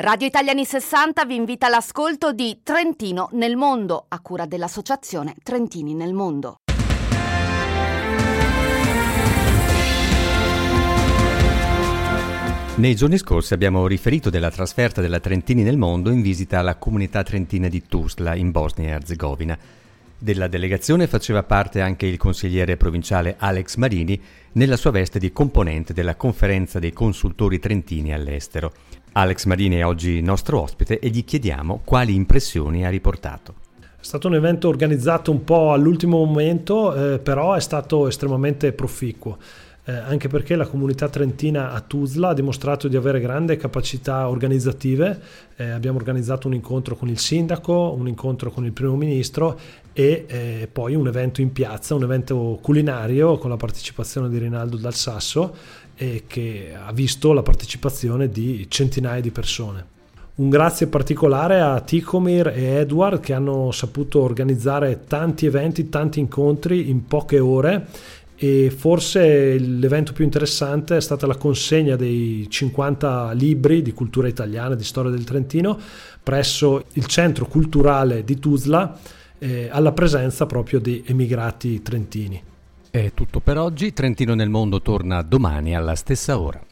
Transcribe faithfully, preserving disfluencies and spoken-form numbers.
Radio Italia anni sessanta vi invita all'ascolto di Trentino nel mondo, a cura dell'associazione Trentini nel Mondo. Nei giorni scorsi abbiamo riferito della trasferta della Trentini nel Mondo in visita alla comunità trentina di Tuzla, in Bosnia e Erzegovina. Della delegazione faceva parte anche il consigliere provinciale Alex Marini, nella sua veste di componente della conferenza dei consultori trentini all'estero. Alex Marini è oggi nostro ospite e gli chiediamo quali impressioni ha riportato. È stato un evento organizzato un po' all'ultimo momento, eh, però è stato estremamente proficuo. Eh, anche perché la comunità trentina a Tuzla ha dimostrato di avere grande capacità organizzative. Eh, abbiamo organizzato un incontro con il sindaco, un incontro con il primo ministro e eh, poi un evento in piazza, un evento culinario con la partecipazione di Rinaldo Dal Sasso, eh, che ha visto la partecipazione di centinaia di persone. Un grazie particolare a Tihomir e Edward, che hanno saputo organizzare tanti eventi, tanti incontri in poche ore. E forse l'evento più interessante è stata la consegna dei cinquanta libri di cultura italiana, di storia del Trentino, presso il centro culturale di Tuzla, eh, alla presenza proprio di emigrati trentini. È tutto per oggi. Trentino nel Mondo torna domani alla stessa ora.